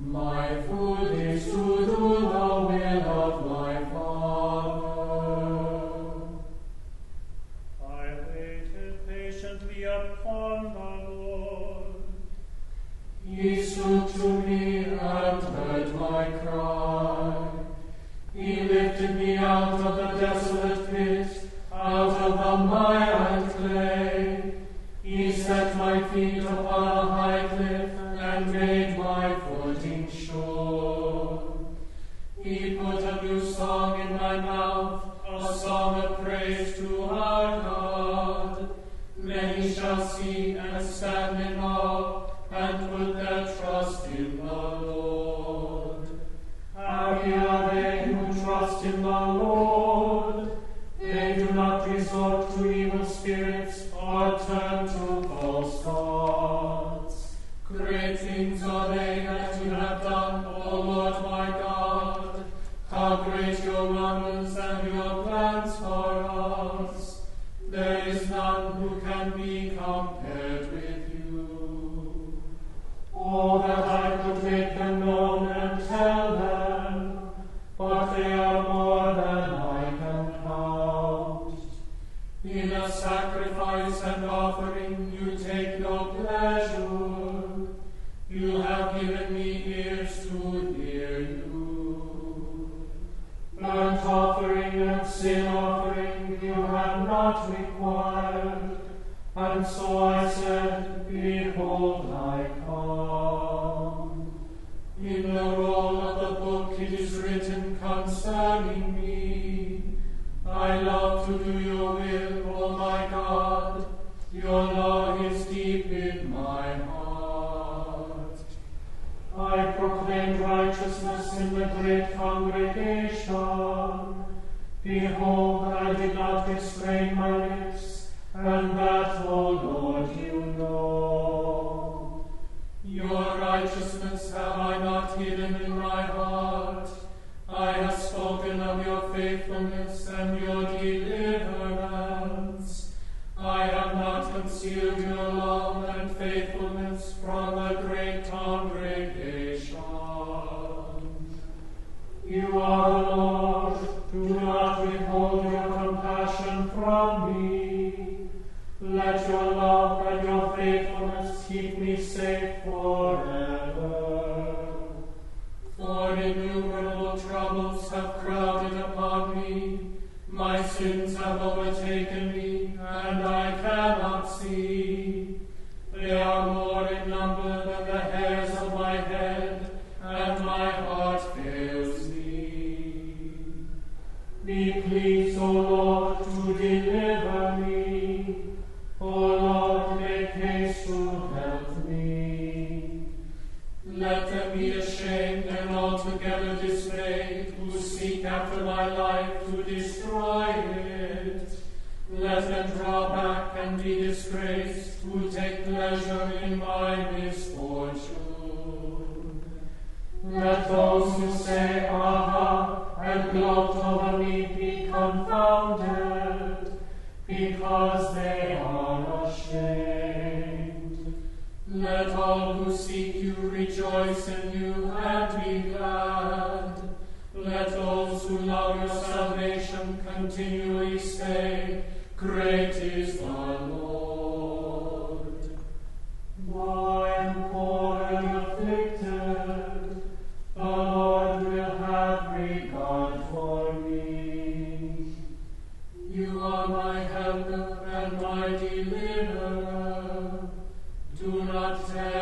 My food is to do the will of my Father. I waited patiently upon the Lord. He stood to me and heard my cry. He lifted me out of the desolate pit, out of the mire and clay. He set my feet upon a high cliff and made my footing sure. He put a new song in my mouth, a song of praise to our God. Many shall see and stand in awe and put their trust in the Lord. Happy are they who trust in the Lord. They do not resort to evil spirits or turn to false gods. Great things are they that you have done, O Lord my God. How great your wonders and your plans for us. There is none who can be compared with you. Oh, that I could make them known and tell them, but they are more than I can count. In a sacrifice and offering you take no pleasure. You have given me ears to hear you. Burnt offering and sin offering you have not required. And so I said, Behold, I come. In the roll of the book it is written concerning me. I love to do your will, O my God. Your law is deep in my heart. I proclaim righteousness in the great congregation. Behold, I did not restrain my lips, and that, O Lord, you know. Your righteousness have I not hidden in my heart. I have spoken of your faithfulness and your deliverance. I have not concealed your love and faithfulness from the great congregation. You are the Lord, do not withhold your compassion from me. Let your love and your faithfulness keep me safe forever. For innumerable troubles have crowded upon me. My sins have overtaken me, and I cannot see. They are more in number than the hairs of my head, and my heart fails me. Be pleased, O Lord, to deliver me. O Lord, make haste to help me. Let them be ashamed and altogether dismayed who seek after my life to destroy it. Let them draw back and be disgraced who take pleasure in my misfortune. Let those who say, Aha, and gloat over me be confounded, because they are ashamed. Let all who seek you rejoice in you and be glad. Let those who love your salvation continually say, Great is the Lord. Though I am poor and afflicted, the Lord will have regard for me. You are my helper and my deliverer. Do not tear